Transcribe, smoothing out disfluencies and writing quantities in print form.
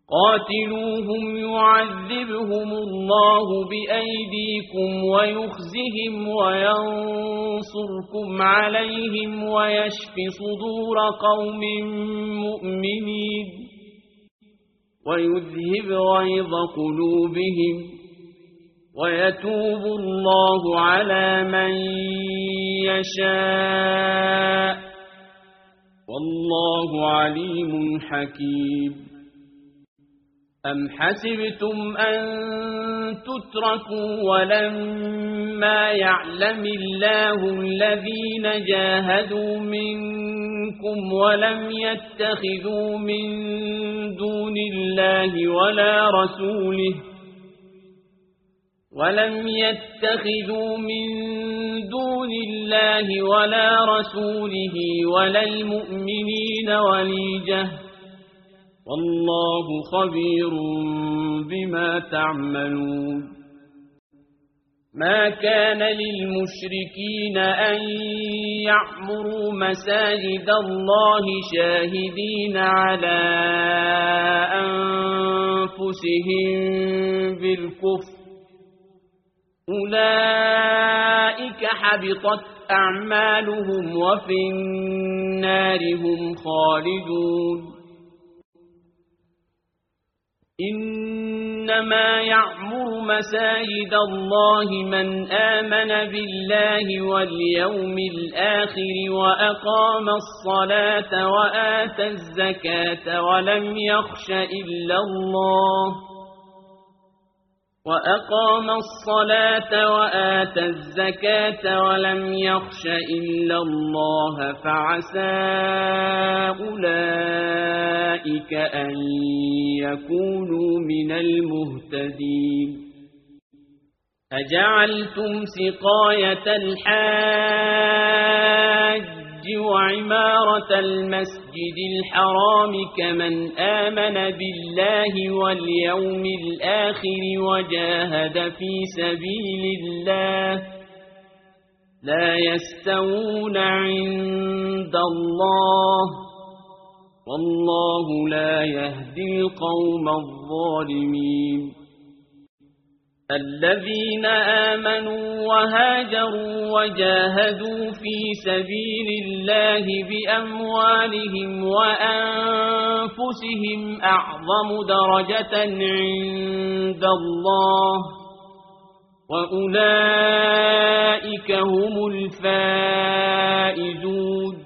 قاتلوهم يعذبهم الله بأيديكم ويخزهم وينصركم عليهم ويشف صدور قوم مؤمنين ويذهب غيظ قلوبهم ويتوب الله على من يشاء والله عليم حكيم. أم حسبتم أن تتركوا ولما يعلم الله الذين جاهدوا منكم ولم يتخذوا من دون الله ولا رسوله ولا المؤمنين وليجة والله خبير بما تعملون. ما كان للمشركين أن يعمروا مساجد الله شاهدين على أنفسهم بالكفر أولئك حبطت أعمالهم وفي النار هم خالدون. إنما يعمر مساجد الله من آمن بالله واليوم الآخر وأقام الصلاة وآتى الزكاة ولم يخش إلا الله فعسى أولئك أن يكونوا من المهتدين. أجعلتم سقاية الحاج وعمارة المسجد الحرام كمن آمن بالله واليوم الآخر وجاهد في سبيل الله لا يستوون عند الله والله لا يهدي القوم الظالمين. الذين آمنوا وهاجروا وجاهدوا في سبيل الله بأموالهم وأنفسهم أعظم درجة عند الله وأولئك هم الفائزون.